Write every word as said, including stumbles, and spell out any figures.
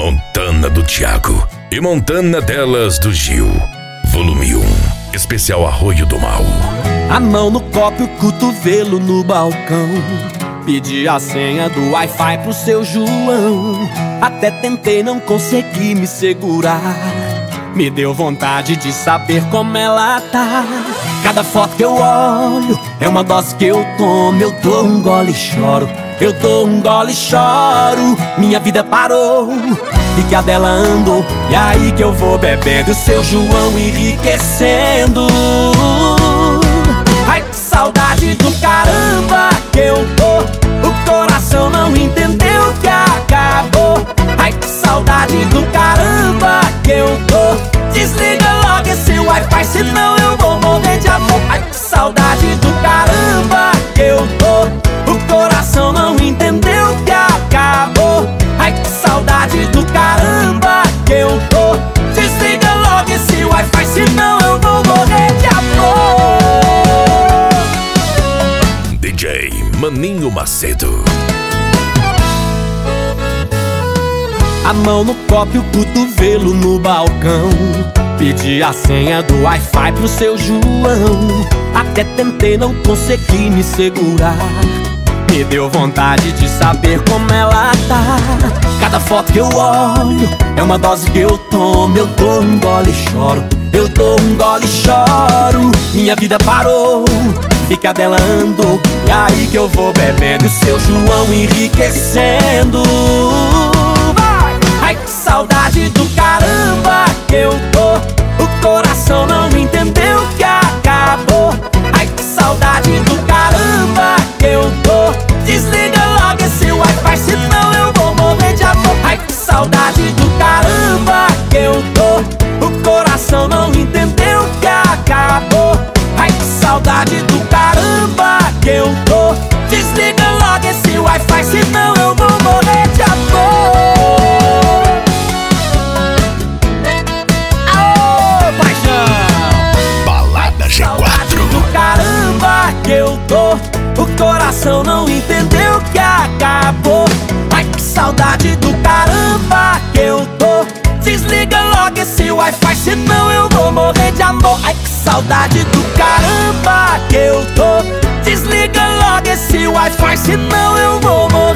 Montana do Thiago e Montana delas do Gil. Volume um, especial Arroio do Mal. A mão no copo e o cotovelo no balcão. Pedi a senha do Wi-Fi pro seu João. Até tentei, não consegui me segurar. Me deu vontade de saber como ela tá. Cada foto que eu olho é uma dose que eu tomo. Eu dou um gole e choro, eu dou um gole e choro. Minha vida parou e que a dela andou. E aí que eu vou bebendo o seu João enriquecendo. Ai, que saudade do caramba que eu tô. O coração não entendeu que acabou. Ai, que saudade do caramba que eu tô. Desliga logo esse Wi-Fi, senão eu vou morrer de amor. Ai, que saudade do caramba que eu tô. O coração não entendeu que acabou. Ai, que saudade do caramba que eu tô. Desliga logo esse Wi-Fi, senão eu vou morrer de amor. D J Maninho Macedo. A mão no copo e o cotovelo no balcão. Pedi a senha do Wi-Fi pro seu João. Até tentei, não consegui me segurar. Me deu vontade de saber como ela tá. Cada foto que eu olho é uma dose que eu tomo. Eu dou um gole e choro, eu dou um gole e choro. Minha vida parou e que a dela andou. E aí que eu vou bebendo o seu João enriquecendo. Ai, que saudade do caramba que eu tô. O coração não entendeu que acabou. Ai, que saudade do caramba que eu tô. Desliga logo esse Wi-Fi, senão eu vou morrer de amor. Ai, que saudade do caramba que eu tô. O coração não entendeu que acabou. Ai, que saudade do caramba que eu tô. Desliga logo esse Wi-Fi, senão eu vou morrer de amor. G quatro. Saudade do caramba que eu tô. O coração não entendeu que acabou. Ai, que saudade do caramba que eu tô. Desliga logo esse Wi-Fi, senão eu vou morrer de amor. Ai, que saudade do caramba que eu tô. Desliga logo esse Wi-Fi, senão eu vou morrer.